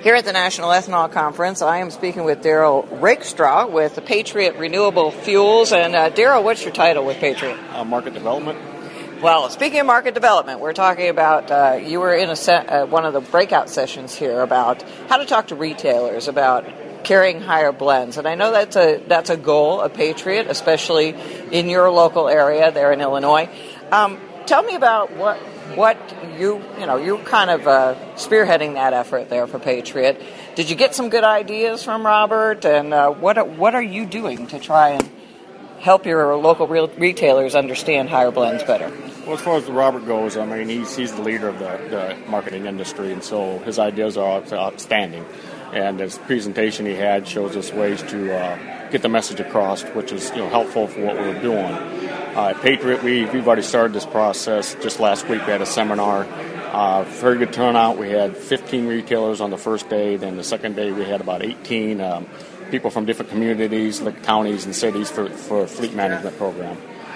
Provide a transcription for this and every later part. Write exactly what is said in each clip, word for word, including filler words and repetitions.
Here at the National Ethanol Conference, I am speaking with Daryl Rakestraw with the Patriot Renewable Fuels. And uh, Daryl, what's your title with Patriot? Uh, market development. Well, speaking of market development, we're talking about, uh, you were in a se- uh, one of the breakout sessions here about how to talk to retailers about carrying higher blends. And I know that's a that's a goal of Patriot, especially in your local area there in Illinois. Um, tell me about what what you, you know, you're kind of uh, spearheading that effort there for Patriot. Did you get some good ideas from Robert? And uh, what what are you doing to try and help your local real retailers understand higher blends better? Well, as far as Robert goes, I mean, he's, he's the leader of the, the marketing industry, and so his ideas are outstanding. And his presentation he had shows us ways to uh, get the message across, which is, you know, helpful for what we're doing. Uh, at Patriot, we, we've already started this process. Just last week we had a seminar. Uh, very good turnout. We had fifteen retailers on the first day. Then the second day we had about eighteen um, people from different communities, like counties and cities, for, for a fleet management program.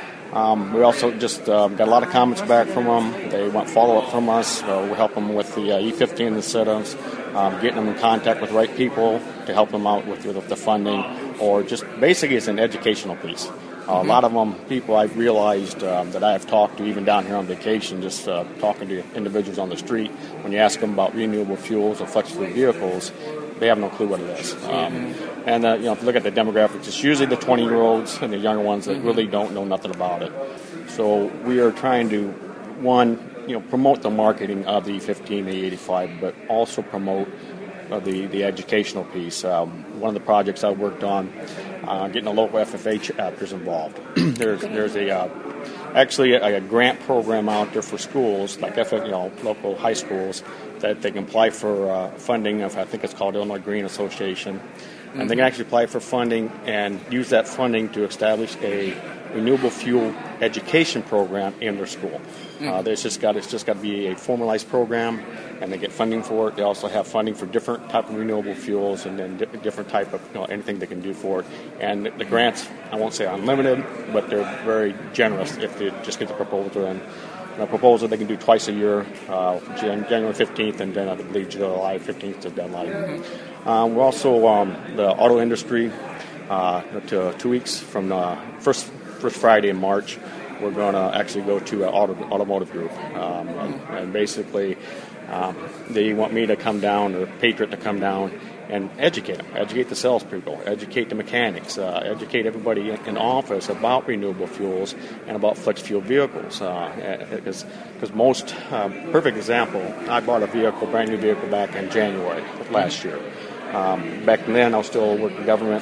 Um, we also just um, got a lot of comments back from them. They want follow-up from us. Uh, we're helping them with the uh, E fifteen incentives, um, getting them in contact with the right people to help them out with, with the funding, or just basically it's an educational piece. Uh, mm-hmm. A lot of them, people I've realized um, that I have talked to, even down here on vacation, just uh, talking to individuals on the street, when you ask them about renewable fuels or flex fuel vehicles, they have no clue what it is. Um, mm-hmm. And, uh, you know, if you look at the demographics, it's usually the twenty-year-olds and the younger ones that mm-hmm. really don't know nothing about it. So we are trying to, one, you know, promote the marketing of the E fifteen, the E eighty-five, but also promote uh, the, the educational piece. Um, one of the projects I worked on, uh, getting the local F F A chapters involved. there's there's a uh, actually a, a grant program out there for schools, like F F, you know, local high schools, that they can apply for uh, funding of, I think it's called Illinois Green Association. Mm-hmm. And they can actually apply for funding and use that funding to establish a renewable fuel education program in their school. Mm-hmm. Uh, there's just got it's just got to be a formalized program, and they get funding for it. They also have funding for different type of renewable fuels, and then di- different type of, you know, anything they can do for it. And the grants, I won't say unlimited, but they're very generous if they just get the proposal in. A proposal they can do twice a year, uh, January fifteenth, and then I believe July fifteenth is the deadline. Mm-hmm. Um, we're also um, the auto industry. Uh, to two weeks from the first first Friday in March, we're going to actually go to an auto, automotive group, um, and, and basically um, they want me to come down, or Patriot to come down and educate them, educate the salespeople, educate the mechanics, uh, educate everybody in, in office about renewable fuels and about flex fuel vehicles. Because uh, most, um, perfect example, I bought a vehicle, brand new vehicle back in January of last year. Um, back then I was still working government,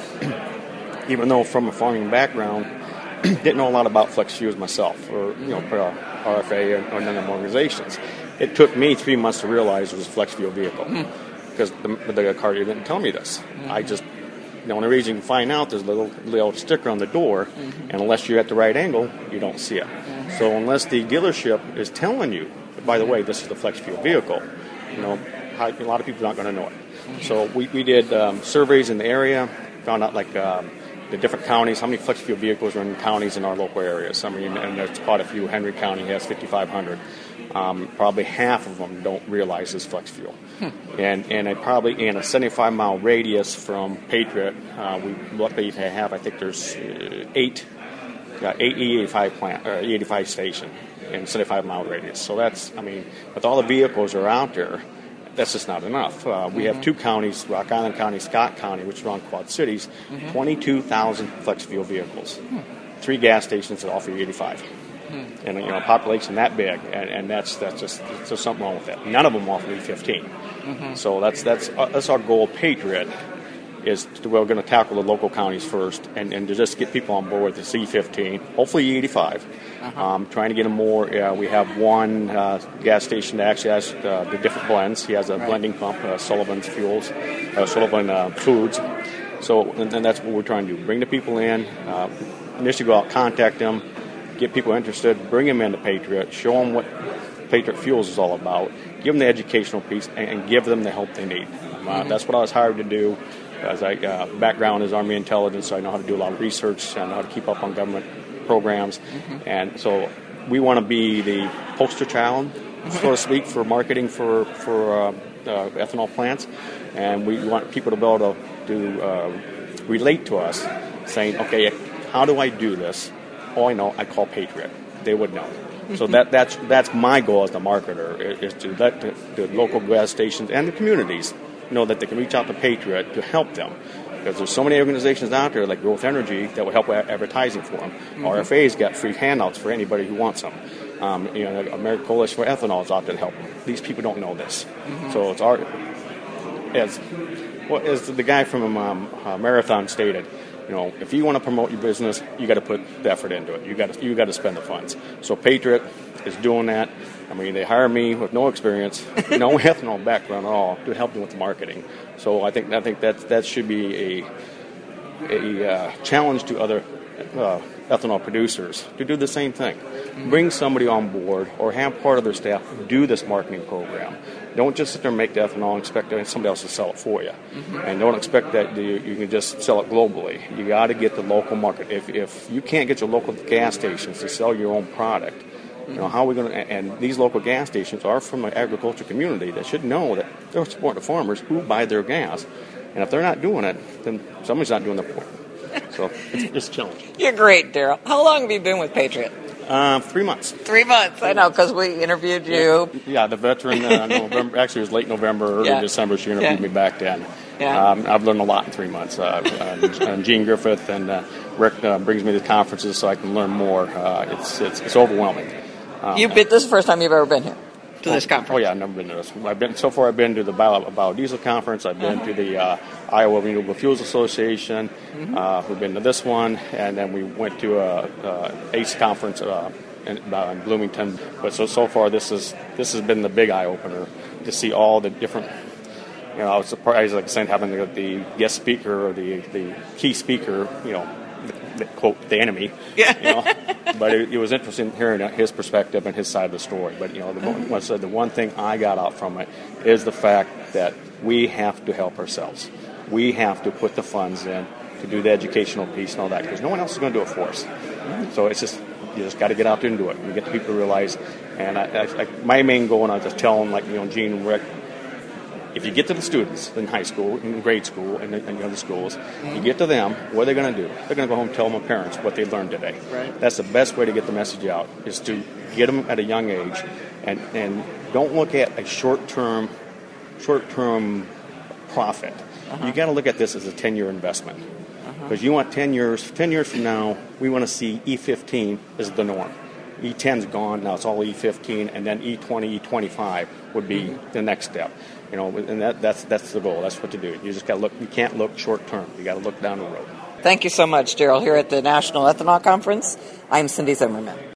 even though from a farming background, didn't know a lot about flex fuels myself, or, you know, for R F A or, or none of them organizations. It took me three months to realize it was a flex fuel vehicle. Mm-hmm. Because the, the car dealer didn't tell me this. Mm-hmm. I just, the only reason you can find out, there's a little, little sticker on the door, mm-hmm. and unless you're at the right angle, you don't see it. Mm-hmm. So unless the dealership is telling you, by the way, this is the flex fuel vehicle, you know, a lot of people are not going to know it. Mm-hmm. So we, we did um, surveys in the area, found out like um, the different counties, how many flex fuel vehicles are in counties in our local areas. I mean, and there's quite a few. Henry County has fifty-five hundred. Um, probably half of them don't realize it's flex fuel. Hmm. And and I probably in a seventy-five mile radius from Patriot, uh, we luckily have, I think there's uh, eight, uh, eight E eighty-five plant, uh, E eighty-five station in seventy-five mile radius. So that's, I mean, with all the vehicles that are out there, that's just not enough. Uh, we mm-hmm. have two counties, Rock Island County, Scott County, which are on Quad Cities, mm-hmm. twenty-two thousand flex fuel vehicles, hmm. three gas stations that offer E eighty-five. Hmm. And, you know, a population that big, and, and that's that's just there's something wrong with that. None of them offer E fifteen. Mm-hmm. So that's that's uh, that's our goal, Patriot, is to, we're going to tackle the local counties first, and, and to just get people on board with the E fifteen, hopefully E eighty-five. Uh-huh. Um, trying to get them more. Uh, we have one uh, gas station that actually has uh, the different blends. He has a right. blending pump, uh, Sullivan's Fuels, uh, Sullivan uh, Foods. So, and, and that's what we're trying to do: bring the people in. Uh, initially, go out, contact them. Get people interested, bring them into Patriot, show them what Patriot Fuels is all about, give them the educational piece, and, and give them the help they need. Uh, mm-hmm. That's what I was hired to do. As I uh, background is Army intelligence, so I know how to do a lot of research, I know how to keep up on government programs, mm-hmm. and so we want to be the poster child, mm-hmm. so to speak, for marketing for for uh, uh, ethanol plants, and we want people to be able to, to uh, relate to us, saying, okay, how do I do this? Oh, I know, I call Patriot. They would know. So that that's that's my goal as the marketer, is to let the, the local gas stations and the communities know that they can reach out to Patriot to help them. Because there's so many organizations out there like Growth Energy that will help with advertising for them. Mm-hmm. R F A's got free handouts for anybody who wants them. Um, you know, the American Coalition for Ethanol is out there to help them. These people don't know this. Mm-hmm. So it's our, as, well, as the guy from um, uh, Marathon stated, you know, if you want to promote your business, you got to put the effort into it. You got to you got to spend the funds. So Patriot is doing that. I mean, they hire me with no experience, no ethanol background at all, to help them with the marketing. So I think I think that that should be a a uh, challenge to other uh, ethanol producers to do the same thing. Mm-hmm. Bring somebody on board or have part of their staff do this marketing program. Don't just sit there and make the ethanol and expect somebody else to sell it for you. Mm-hmm. And don't expect that you, you can just sell it globally. You got to get the local market. If if you can't get your local gas stations to sell your own product, you know, how are we going to, and these local gas stations are from an agriculture community that should know that they're supporting the farmers who buy their gas. And if they're not doing it, then somebody's not doing their part. So it's, it's challenging. You're great, Daryl. How long have you been with Patriot? Uh, three months. Three months, I know, because we interviewed you. Yeah, yeah the veteran, uh, November, actually it was late November, early yeah. December, she interviewed yeah. me back then. Yeah. Um, I've learned a lot in three months. Uh, uh, Gene Griffith and uh, Rick uh, brings me to conferences so I can learn more. Uh, it's, it's it's overwhelming. Um, You've been, this is the first time you've ever been here to oh, this conference? Oh, yeah, I've never been to this. I've been, so far I've been to the Bio, Biodiesel Conference. I've been uh-huh. to the uh, Iowa Renewable Fuels Association. Mm-hmm. Uh, we've been to this one, and then we went to a, a ACE conference uh, in, uh, in Bloomington. But so so far, this is this has been the big eye opener to see all the different. You know, I was surprised, like I said, having the, the guest speaker or the the key speaker. You know, the, the, quote the enemy. Yeah. You know, but it, it was interesting hearing his perspective and his side of the story. But you know, the, mm-hmm. like I said, the one thing I got out from it is the fact that we have to help ourselves. We have to put the funds in to do the educational piece and all that, because no one else is going to do it for us. Mm-hmm. So it's just, you just got to get out there and do it. We get the people to realize, and I, I, I, my main goal, and I just tell them, like, you know, Gene and Rick, if you get to the students in high school, in grade school, and in other schools, mm-hmm. you get to them, what are they going to do? They're going to go home and tell their parents what they learned today. Right. That's the best way to get the message out, is to get them at a young age, and, and don't look at a short-term, short-term profit. Uh-huh. You got to look at this as a ten-year investment, because uh-huh. you want ten years. Ten years from now, we want to see E fifteen as the norm. E ten's gone now; it's all E fifteen, and then E twenty, E twenty-five would be mm-hmm. the next step. You know, and that, that's that's the goal. That's what to do. You just got to look. You can't look short term. You got to look down the road. Thank you so much, Daryl. Here at the National Ethanol Conference, I'm Cindy Zimmerman.